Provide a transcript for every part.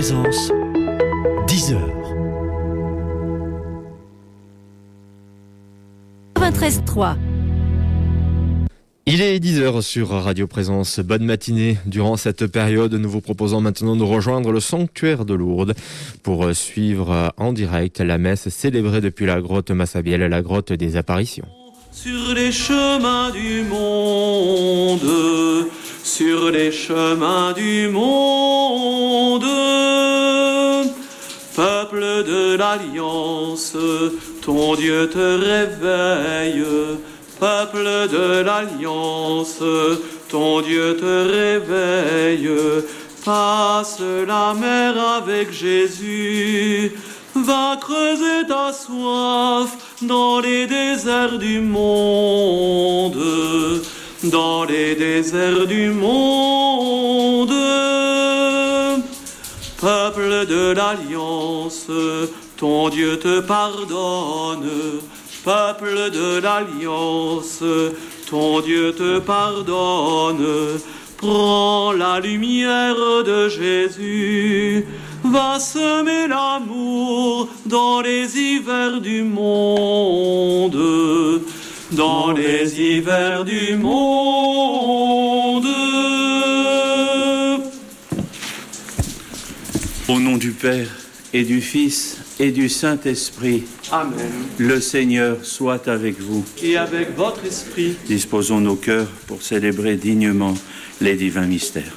Présence, 10 heures. 93.3. Il est 10h sur Radio Présence. Bonne matinée. Durant cette période, nous vous proposons maintenant de rejoindre le sanctuaire de Lourdes pour suivre en direct la messe célébrée depuis la grotte Massabielle, la grotte des apparitions. Sur les chemins du monde, sur les chemins du monde, peuple de l'Alliance, ton Dieu te réveille. Peuple de l'Alliance, ton Dieu te réveille. Passe la mer avec Jésus, va creuser ta soif dans les déserts du monde, dans les déserts du monde. Peuple de l'Alliance, ton Dieu te pardonne. Peuple de l'Alliance, ton Dieu te pardonne. Prends la lumière de Jésus, va semer l'amour dans les hivers du monde, dans les hivers du monde. Au nom du Père et du Fils et du Saint-Esprit. Amen. Le Seigneur soit avec vous. Et avec votre esprit. Disposons nos cœurs pour célébrer dignement les divins mystères.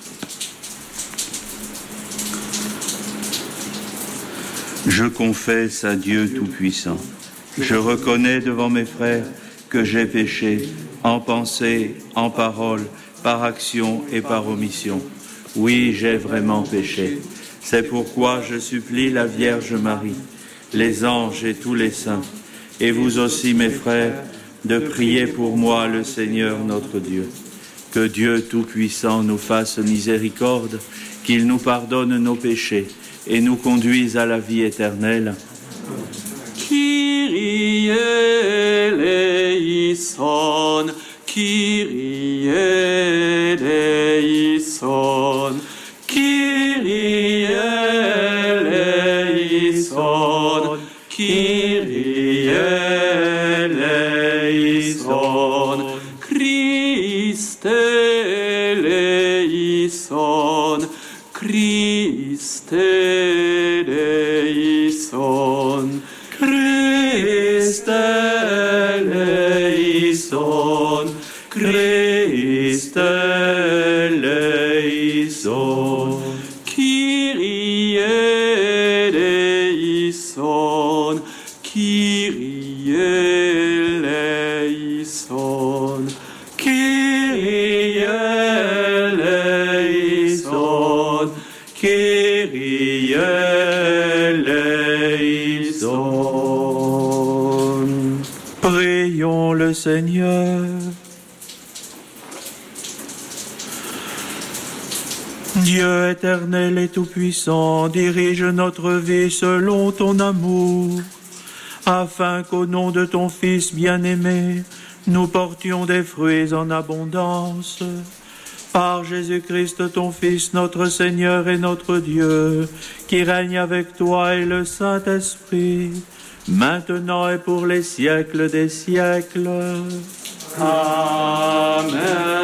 Je confesse à Dieu Tout-Puissant. Je reconnais devant mes frères que j'ai péché en pensée, en parole, par action et par omission. Oui, j'ai vraiment péché. C'est pourquoi je supplie la Vierge Marie, les anges et tous les saints, et vous aussi mes frères, de prier pour moi le Seigneur notre Dieu. Que Dieu Tout-Puissant nous fasse miséricorde, qu'il nous pardonne nos péchés et nous conduise à la vie éternelle. Kyrie eleison, Kyrie eleison, Kyrie eleison, Kyrie eleison, Christe eleison, Christe eleison, Christe eleison, Christe eleison, Kyrie eleison, Kyrie eleison, Kyrie eleison, Kyrie eleison. Prions le Seigneur. Dieu éternel et tout-puissant, dirige notre vie selon ton amour, afin qu'au nom de ton Fils bien-aimé, nous portions des fruits en abondance. Par Jésus-Christ, ton Fils, notre Seigneur et notre Dieu, qui règne avec toi et le Saint-Esprit, maintenant et pour les siècles des siècles. Amen.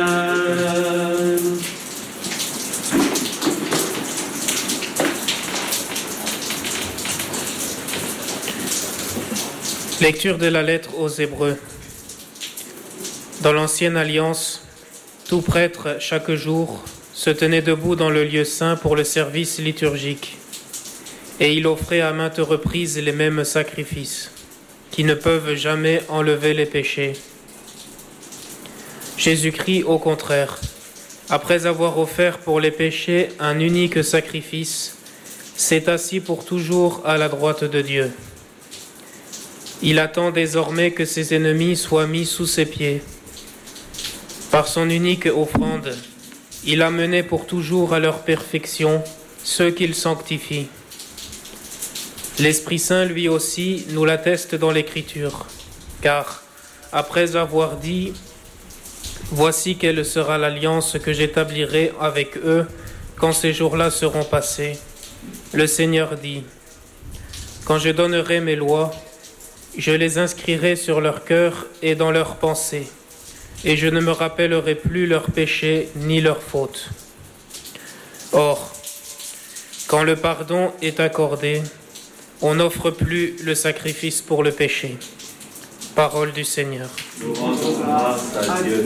Lecture de la lettre aux Hébreux. Dans l'Ancienne Alliance, tout prêtre, chaque jour, se tenait debout dans le lieu saint pour le service liturgique, et il offrait à maintes reprises les mêmes sacrifices, qui ne peuvent jamais enlever les péchés. Jésus-Christ, au contraire, après avoir offert pour les péchés un unique sacrifice, s'est assis pour toujours à la droite de Dieu. Il attend désormais que ses ennemis soient mis sous ses pieds. Par son unique offrande, il a mené pour toujours à leur perfection ceux qu'il sanctifie. L'Esprit Saint, lui aussi, nous l'atteste dans l'Écriture, car, après avoir dit « Voici quelle sera l'alliance que j'établirai avec eux quand ces jours-là seront passés. Le Seigneur dit, « Quand je donnerai mes lois, je les inscrirai sur leur cœur et dans leurs pensées, et je ne me rappellerai plus leurs péchés ni leurs fautes. » Or, quand le pardon est accordé, on n'offre plus le sacrifice pour le péché. Parole du Seigneur. Nous rendons grâce à Dieu.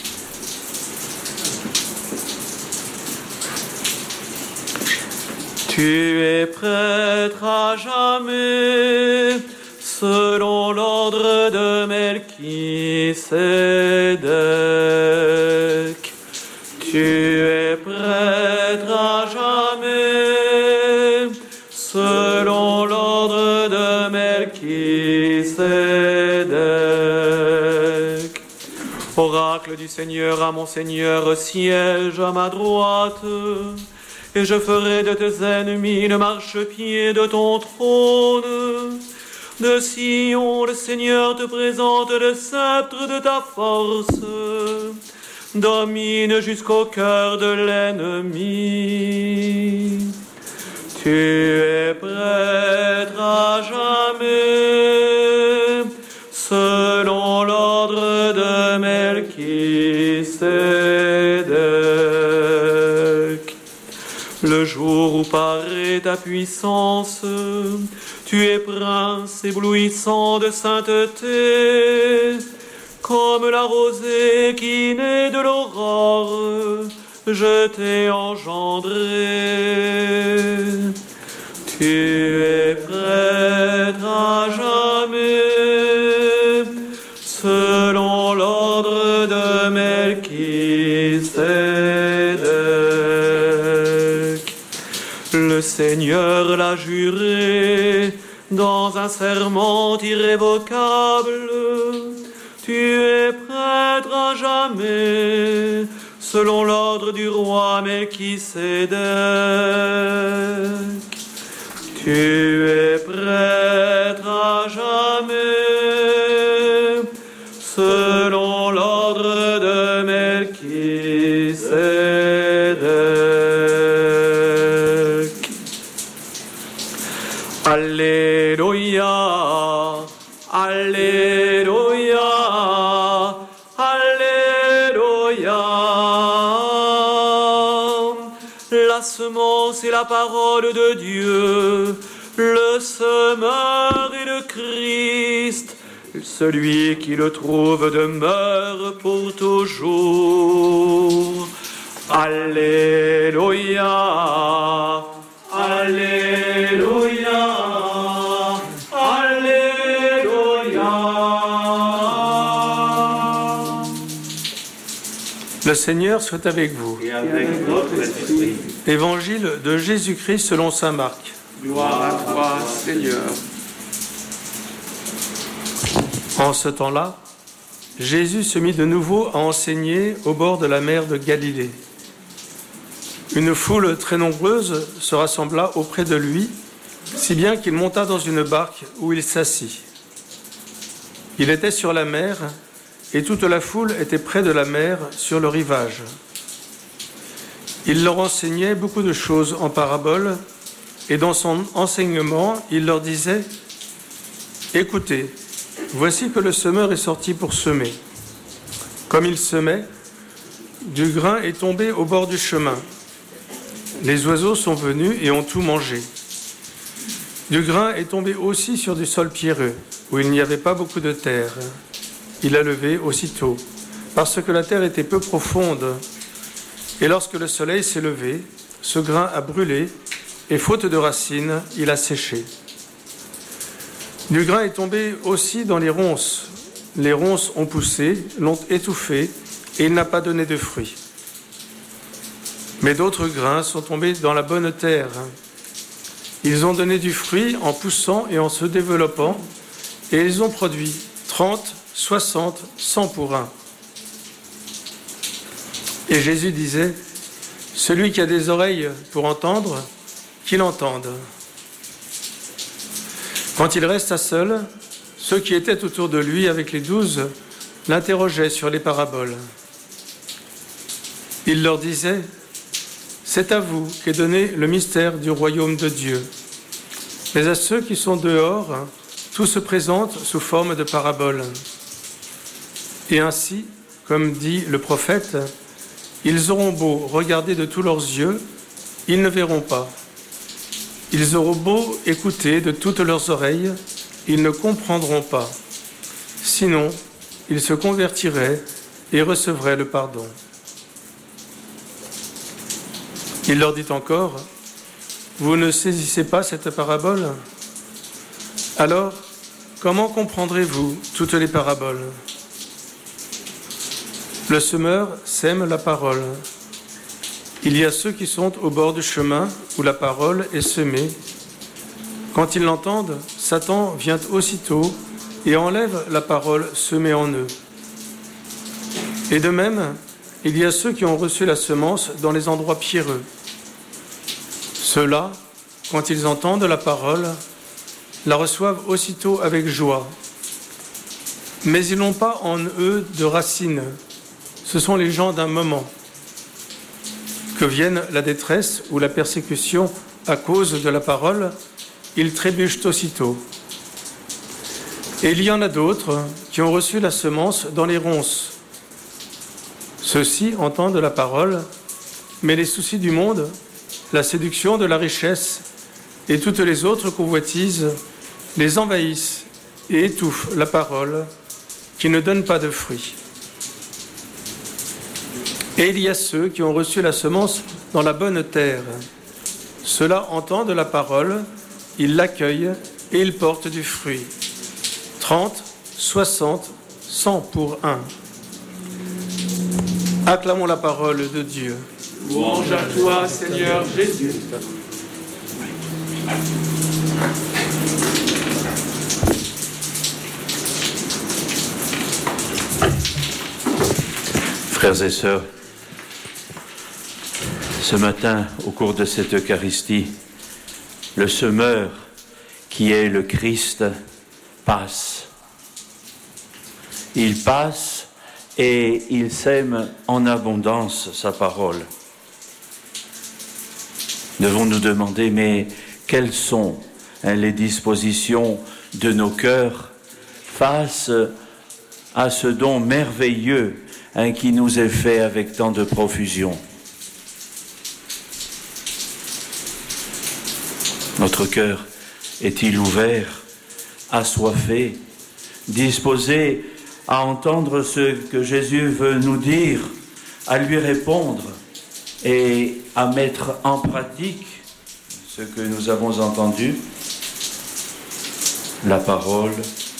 Tu es prêtre à jamais, selon l'ordre de Melchisédek. Tu es prêtre à jamais, selon l'ordre de Melchisédek. Oracle du Seigneur à mon Seigneur, siège à ma droite, et je ferai de tes ennemis le marchepied de ton trône. De Sion, le Seigneur te présente le sceptre de ta force. Domine jusqu'au cœur de l'ennemi. Tu es prêtre à jamais, selon l'ordre de Melchisédek. Le jour où paraît ta puissance, tu es prince éblouissant de sainteté, comme la rosée qui naît de l'aurore, je t'ai engendré. Tu es prêtre à jamais, selon l'ordre de Melchisédek. Le Seigneur l'a juré dans un serment irrévocable. Tu es prêtre à jamais, selon l'ordre du roi Melchisédek. Tu es prêtre à jamais, selon l'ordre de Melchisédek. Alléluia, Alléluia, Alléluia. La semence est la parole de Dieu, le semeur est le Christ. Celui qui le trouve demeure pour toujours. Alléluia, Alléluia, Alléluia. Le Seigneur soit avec vous. Et avec notre esprit. Évangile de Jésus-Christ selon saint Marc. Gloire à toi, Seigneur. En ce temps-là, Jésus se mit de nouveau à enseigner au bord de la mer de Galilée. Une foule très nombreuse se rassembla auprès de lui, si bien qu'il monta dans une barque où il s'assit. Il était sur la mer, et toute la foule était près de la mer, sur le rivage. Il leur enseignait beaucoup de choses en paraboles, et dans son enseignement, il leur disait « Écoutez, voici que le semeur est sorti pour semer. Comme il semait, du grain est tombé au bord du chemin. Les oiseaux sont venus et ont tout mangé. Du grain est tombé aussi sur du sol pierreux, où il n'y avait pas beaucoup de terre. Il a levé aussitôt, parce que la terre était peu profonde. Et lorsque le soleil s'est levé, ce grain a brûlé, et faute de racines, il a séché. Du grain est tombé aussi dans les ronces. Les ronces ont poussé, l'ont étouffé, et il n'a pas donné de fruits. Mais d'autres grains sont tombés dans la bonne terre. Ils ont donné du fruit en poussant et en se développant, et ils ont produit 30, 60, 100 pour un. Et Jésus disait, « Celui qui a des oreilles pour entendre, qu'il entende. » Quand il resta seul, ceux qui étaient autour de lui avec les 12 l'interrogeaient sur les paraboles. Il leur disait, « c'est à vous qu'est donné le mystère du royaume de Dieu. Mais à ceux qui sont dehors, tout se présente sous forme de parabole. Et ainsi, comme dit le prophète, ils auront beau regarder de tous leurs yeux, ils ne verront pas. Ils auront beau écouter de toutes leurs oreilles, ils ne comprendront pas. Sinon, ils se convertiraient et recevraient le pardon. Il leur dit encore, vous ne saisissez pas cette parabole? Alors, comment comprendrez-vous toutes les paraboles? Le semeur sème la parole. Il y a ceux qui sont au bord du chemin où la parole est semée. Quand ils l'entendent, Satan vient aussitôt et enlève la parole semée en eux. Et de même, il y a ceux qui ont reçu la semence dans les endroits pierreux. Ceux-là, quand ils entendent la parole, la reçoivent aussitôt avec joie. Mais ils n'ont pas en eux de racines. Ce sont les gens d'un moment. Que vienne la détresse ou la persécution à cause de la parole, ils trébuchent aussitôt. Et il y en a d'autres qui ont reçu la semence dans les ronces. Ceux-ci entendent la parole, mais les soucis du monde, la séduction de la richesse et toutes les autres convoitises les envahissent et étouffent la parole qui ne donne pas de fruits. Et il y a ceux qui ont reçu la semence dans la bonne terre. Ceux-là entendent la parole, ils l'accueillent et ils portent du fruit. 30, 60, 100 pour un. Acclamons la parole de Dieu. Louange à toi, Seigneur Jésus. Frères et sœurs, ce matin, au cours de cette Eucharistie, le semeur, qui est le Christ, passe. Il passe et il sème en abondance sa parole. Devons-nous demander, mais quelles sont les dispositions de nos cœurs face à ce don merveilleux qui nous est fait avec tant de profusion? Notre cœur est-il ouvert, assoiffé, disposé à entendre ce que Jésus veut nous dire, à lui répondre et à mettre en pratique ce que nous avons entendu? La parole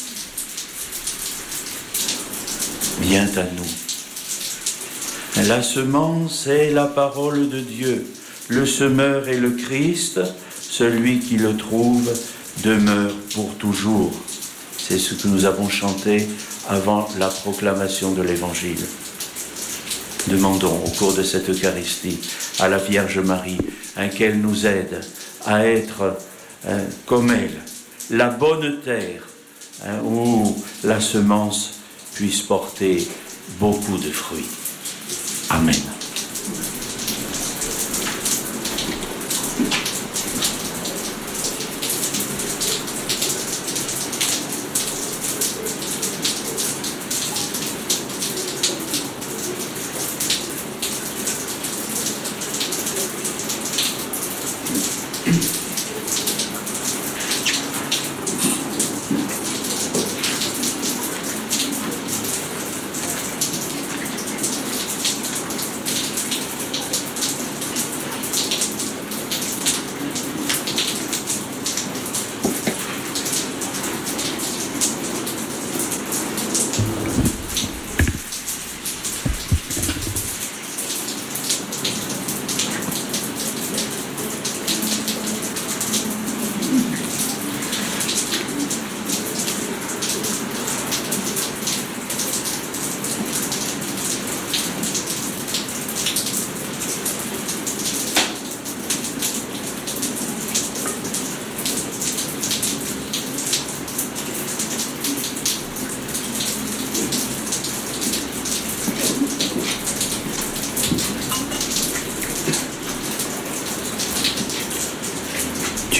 vient à nous. La semence est la parole de Dieu. Le semeur est le Christ. Celui qui le trouve demeure pour toujours. C'est ce que nous avons chanté avant la proclamation de l'Évangile. Demandons au cours de cette Eucharistie à la Vierge Marie qu'elle nous aide à être comme elle, la bonne terre où la semence puisse porter beaucoup de fruits. Amen.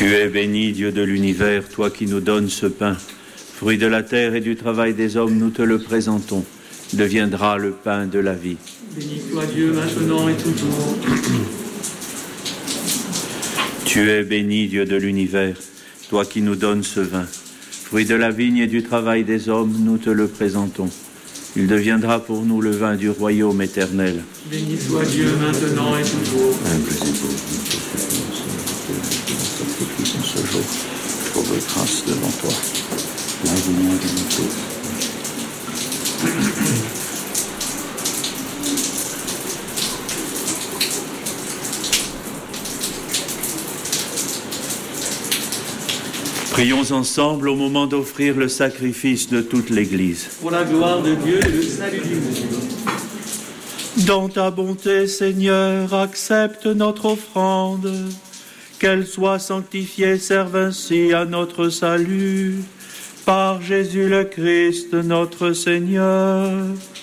Tu es béni, Dieu de l'univers, toi qui nous donnes ce pain. Fruit de la terre et du travail des hommes, nous te le présentons. Il deviendra le pain de la vie. Béni soit Dieu maintenant et toujours. Tu es béni, Dieu de l'univers, toi qui nous donnes ce vin. Fruit de la vigne et du travail des hommes, nous te le présentons. Il deviendra pour nous le vin du royaume éternel. Béni soit Dieu maintenant et toujours. Ce jour, je trouve grâce devant toi. Lave-moi de mon tout. Prions ensemble au moment d'offrir le sacrifice de toute l'Église. Pour la gloire de Dieu et le salut du monde. Dans ta bonté, Seigneur, accepte notre offrande. Qu'elle soit sanctifiée, serve ainsi à notre salut. Par Jésus le Christ, notre Seigneur.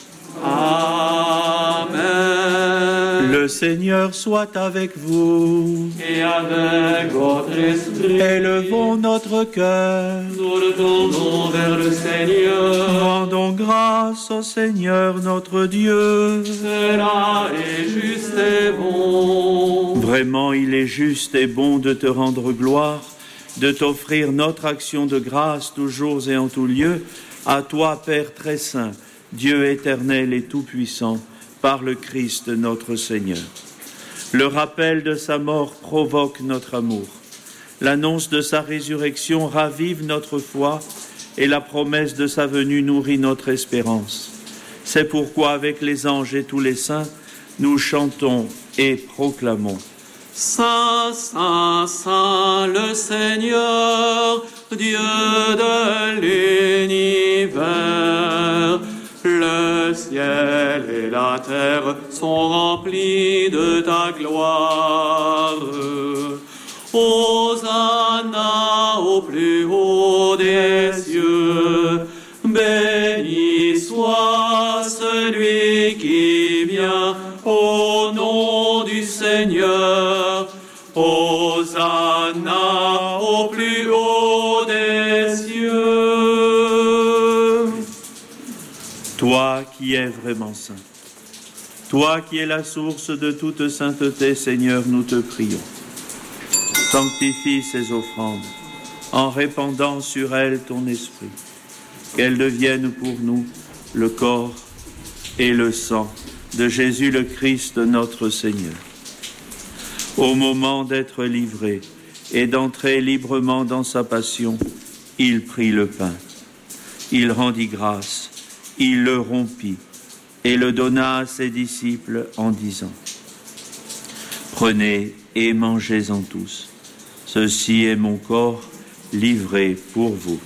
Amen. Le Seigneur soit avec vous. Et avec votre esprit. Élevons notre cœur. Nous le tournons vers le Seigneur. Rendons grâce au Seigneur notre Dieu. Cela est juste et bon. Vraiment, il est juste et bon de te rendre gloire, de t'offrir notre action de grâce toujours et en tout lieu, à toi, Père très saint, Dieu éternel et tout-puissant, par le Christ notre Seigneur. Le rappel de sa mort provoque notre amour. L'annonce de sa résurrection ravive notre foi et la promesse de sa venue nourrit notre espérance. C'est pourquoi, avec les anges et tous les saints, nous chantons et proclamons. Saint, Saint, Saint, le Seigneur, Dieu de l'univers. Le ciel et la terre sont remplis de ta gloire. Hosanna au plus haut des cieux. Béni soit celui qui vient au nom du Seigneur. Hosanna au plus haut des cieux. Toi qui es vraiment saint, toi qui es la source de toute sainteté, Seigneur, nous te prions. Sanctifie ces offrandes en répandant sur elles ton esprit, qu'elles deviennent pour nous le corps et le sang de Jésus le Christ notre Seigneur. Au moment d'être livré et d'entrer librement dans sa passion, il prit le pain, il rendit grâce, il le rompit et le donna à ses disciples en disant : Prenez et mangez-en tous, ceci est mon corps livré pour vous.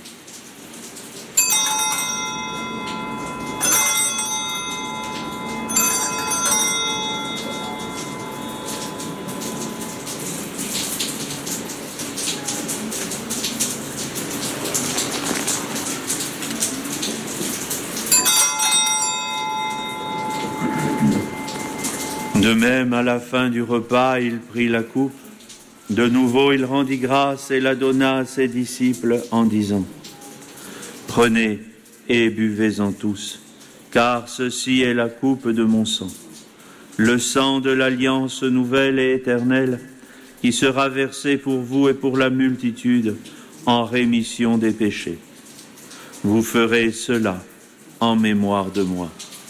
De même, à la fin du repas, il prit la coupe. De nouveau, il rendit grâce et la donna à ses disciples en disant : Prenez et buvez-en tous, car ceci est la coupe de mon sang, le sang de l'alliance nouvelle et éternelle, qui sera versé pour vous et pour la multitude en rémission des péchés. Vous ferez cela en mémoire de moi.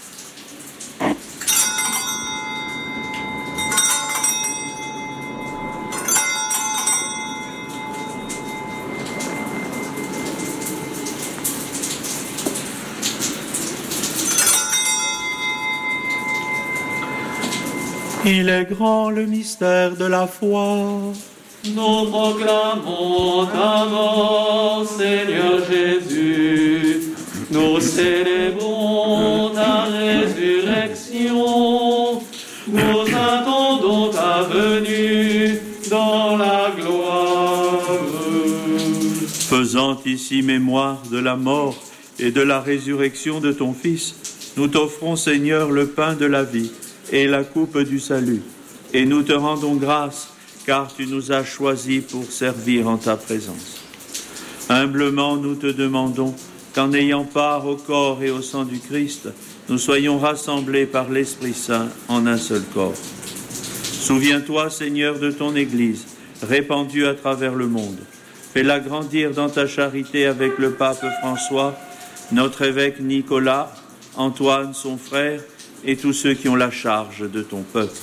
Il est grand le mystère de la foi. Nous proclamons ta mort, Seigneur Jésus. Nous célébrons ta résurrection. Nous attendons ta venue dans la gloire. Faisant ici mémoire de la mort et de la résurrection de ton Fils, nous t'offrons, Seigneur, le pain de la vie et la coupe du salut. Et nous te rendons grâce, car tu nous as choisis pour servir en ta présence. Humblement, nous te demandons qu'en ayant part au corps et au sang du Christ, nous soyons rassemblés par l'Esprit Saint en un seul corps. Souviens-toi, Seigneur, de ton Église, répandue à travers le monde. Fais-la grandir dans ta charité avec le pape François, notre évêque Nicolas, Antoine, son frère, et tous ceux qui ont la charge de ton peuple.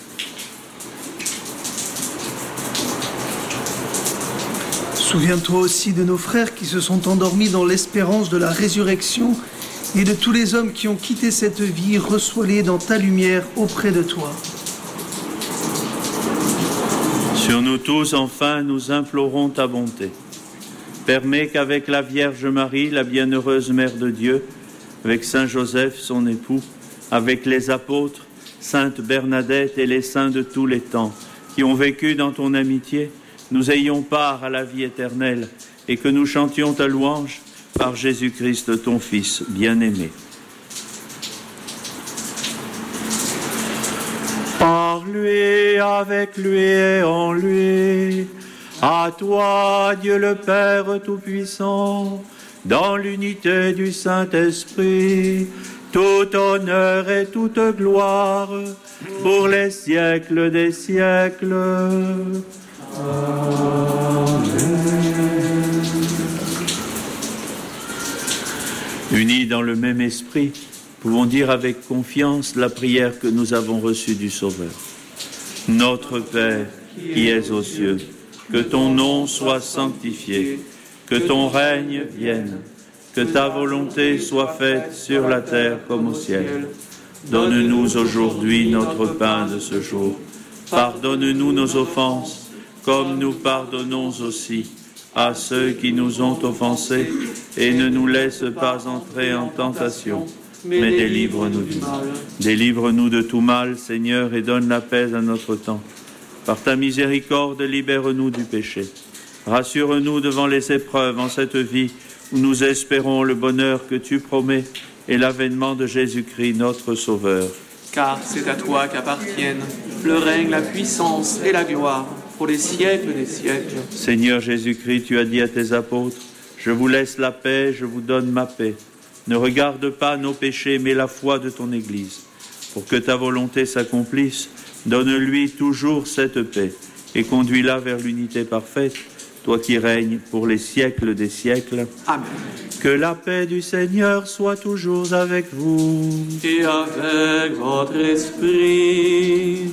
Souviens-toi aussi de nos frères qui se sont endormis dans l'espérance de la résurrection et de tous les hommes qui ont quitté cette vie. Reçois-les dans ta lumière auprès de toi. Sur nous tous, enfin, nous implorons ta bonté. Permets qu'avec la Vierge Marie, la bienheureuse Mère de Dieu, avec Saint Joseph, son époux, avec les apôtres, Sainte Bernadette et les saints de tous les temps, qui ont vécu dans ton amitié, nous ayons part à la vie éternelle et que nous chantions ta louange par Jésus-Christ, ton Fils bien-aimé. Par lui, avec lui et en lui, à toi, Dieu le Père Tout-Puissant, dans l'unité du Saint-Esprit, tout honneur et toute gloire pour les siècles des siècles. Unis dans le même esprit, pouvons dire avec confiance la prière que nous avons reçue du Sauveur. Notre Père, qui es aux cieux, que ton nom soit sanctifié, que ton règne vienne, que ta volonté soit faite sur la terre comme au ciel. Donne-nous aujourd'hui notre pain de ce jour. Pardonne-nous nos offenses, comme nous pardonnons aussi à ceux qui nous ont offensés, et ne nous laisse pas entrer en tentation, mais délivre-nous du mal. Délivre-nous de tout mal, Seigneur, et donne la paix à notre temps. Par ta miséricorde, libère-nous du péché. Rassure-nous devant les épreuves en cette vie où nous espérons le bonheur que tu promets et l'avènement de Jésus-Christ, notre Sauveur. Car c'est à toi qu'appartiennent le règne, la puissance et la gloire pour les siècles des siècles. Seigneur Jésus-Christ, tu as dit à tes apôtres, « Je vous laisse la paix, je vous donne ma paix. Ne regarde pas nos péchés, mais la foi de ton Église. Pour que ta volonté s'accomplisse, donne-lui toujours cette paix et conduis-la vers l'unité parfaite, toi qui règnes pour les siècles des siècles. Amen. Que la paix du Seigneur soit toujours avec vous. Et avec votre esprit.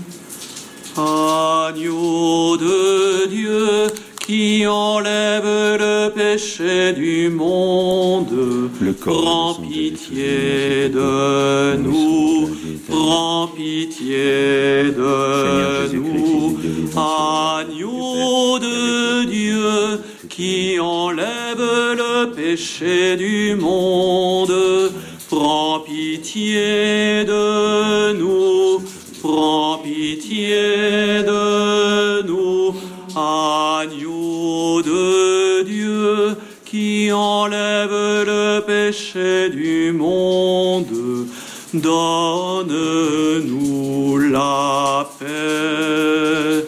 Agneau de Dieu qui enlève le péché du monde, prends pitié de nous, prends pitié de nous. Agneau de Dieu qui enlève le péché du monde, prends pitié de nous, prends pitié de nous. Agneau de Dieu qui enlève le péché du monde, donne-nous la paix,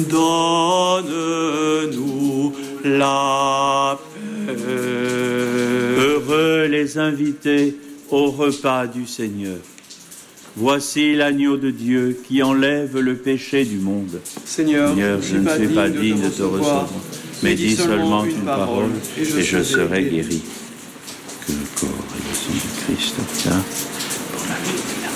donne-nous la paix. Heureux les invités au repas du Seigneur. Voici l'agneau de Dieu qui enlève le péché du monde. Seigneur, je ne suis pas digne de te recevoir, mais dis seulement une parole et je serai guéri. Que le corps et le sang du Christ obtient pour la vie éternelle.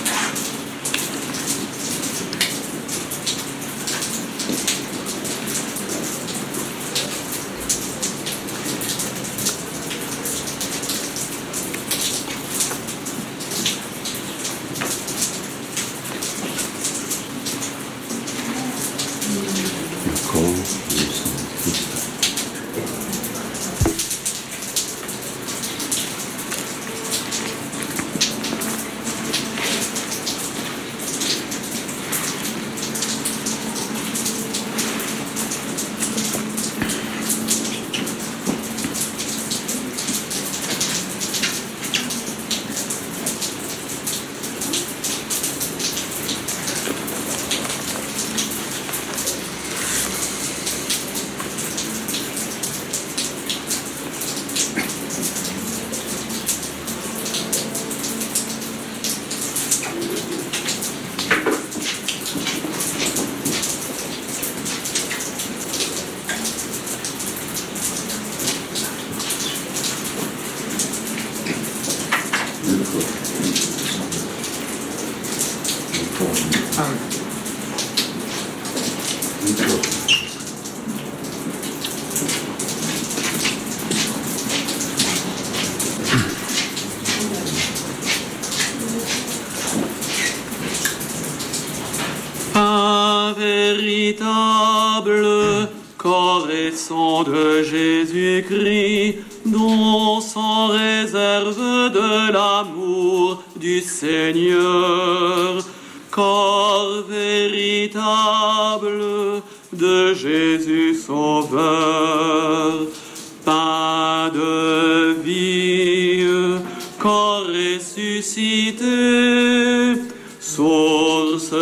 Pain véritable, corps et sang de Jésus-Christ, dont sans réserve de l'amour du Seigneur, corps véritable de Jésus Sauveur, pain de vie, corps ressuscité, source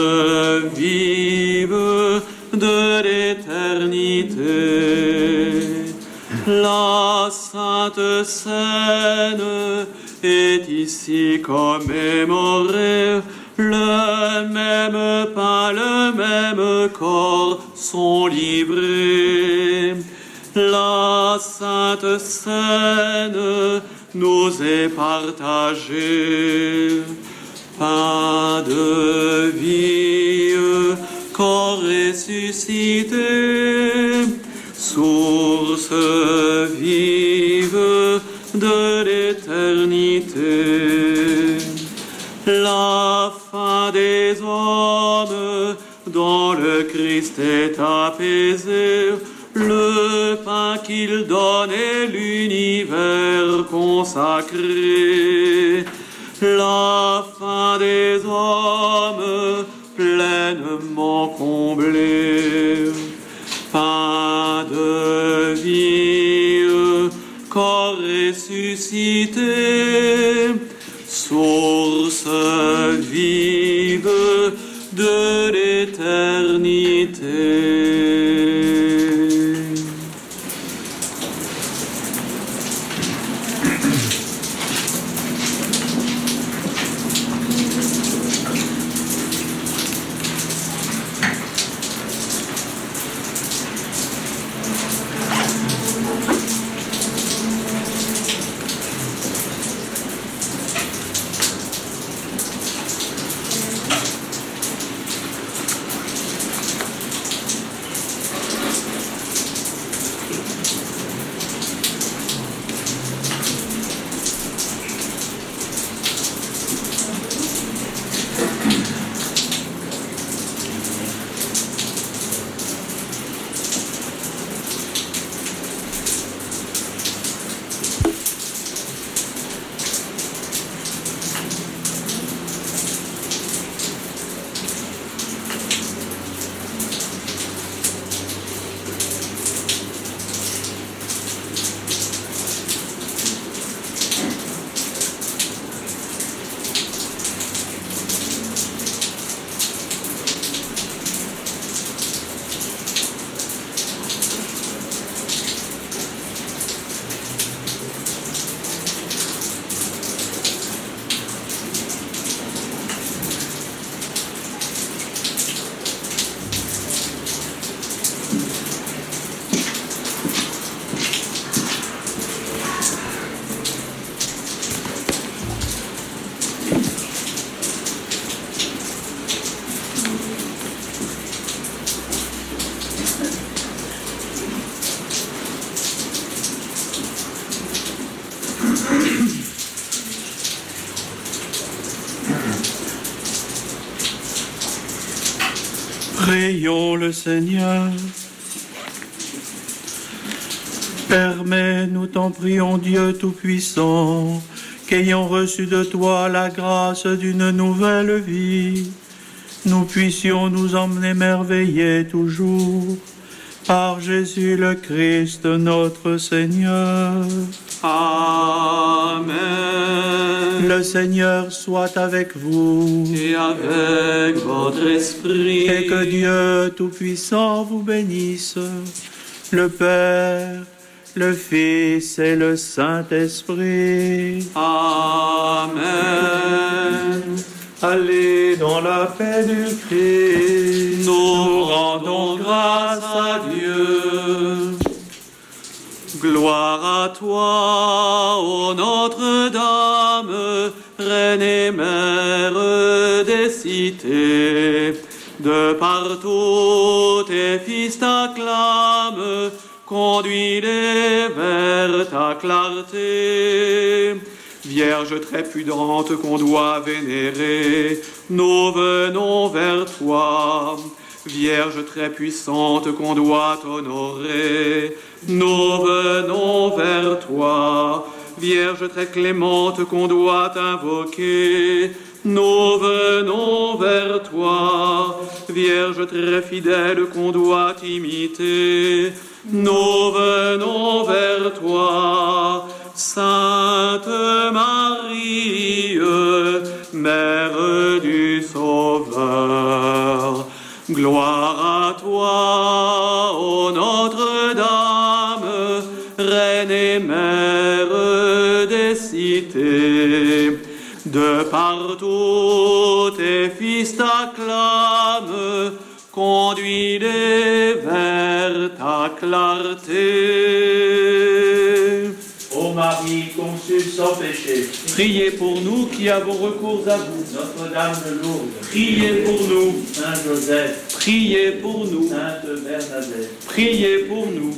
vive de l'éternité. La Sainte Seine est ici commémorée, le même pain, le même corps sont livrés. La Sainte Seine nous est partagée. Pain de vie, corps ressuscité, source vive de l'éternité. La fin des hommes dans le Christ est apaisée, le pain qu'il donne est l'univers consacré. La fin des hommes pleinement comblée. Pain de vie, corps ressuscité, source vive de l'éternité. Prions le Seigneur. Permets-nous, t'en prions, Dieu Tout-Puissant, qu'ayant reçu de toi la grâce d'une nouvelle vie, nous puissions nous en émerveiller toujours par Jésus le Christ, notre Seigneur. Amen. Le Seigneur soit avec vous. Et avec votre esprit. Et que Dieu Tout-Puissant vous bénisse, le Père, le Fils et le Saint-Esprit. Amen. Allez dans la paix du Christ. Nous rendons grâce à Dieu. Gloire à toi, ô Notre-Dame, Reine et Mère des cités. De partout tes fils t'acclament, conduis-les vers ta clarté. Vierge très prudente qu'on doit vénérer, nous venons vers toi. Vierge très puissante qu'on doit honorer, nous venons vers toi. Vierge très clémente qu'on doit invoquer, nous venons vers toi. Vierge très fidèle qu'on doit imiter, nous venons vers toi. Sainte Marie, Mère du Sauveur, gloire à toi, ô Notre-Dame, Reine et Mère des cités. De partout tes fils t'acclament, conduis-les vers ta clarté. Ô Marie, conçue sans péché, Priez pour nous qui avons recours à vous. Notre-Dame de Lourdes, Priez pour nous. Saint Joseph, Priez pour nous. Sainte Bernadette, Priez pour nous.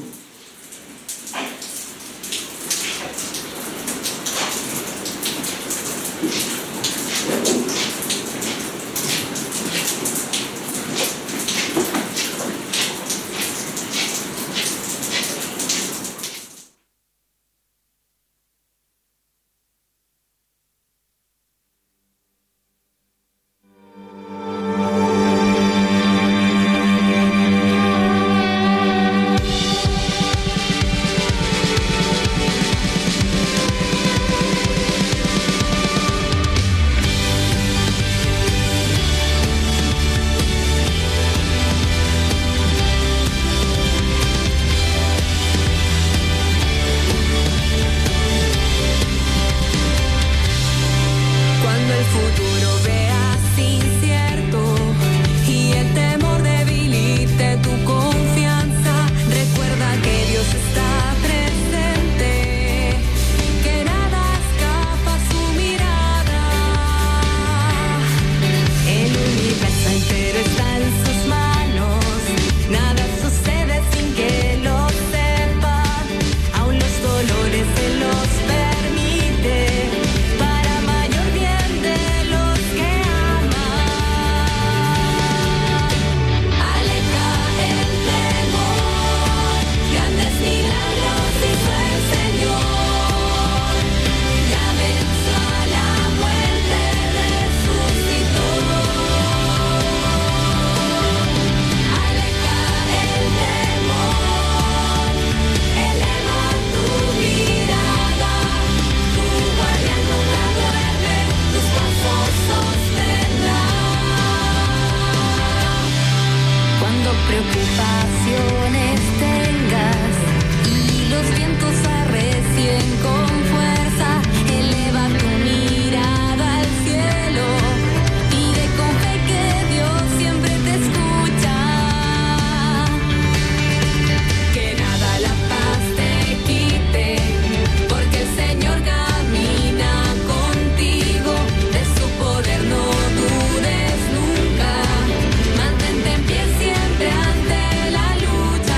Siempre ante la lucha.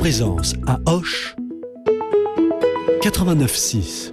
Présence à Auch 89.6.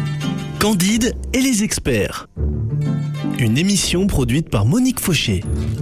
Candide et les experts. Une émission produite par Monique Fauché.